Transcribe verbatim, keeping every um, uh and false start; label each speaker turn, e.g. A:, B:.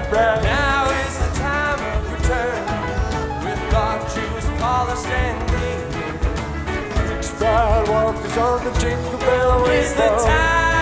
A: right, right.
B: Now is the time of return, with our shoes polished and clean.
A: Six sidewalkers on the Jingle Bell
B: It's the
A: River.
B: time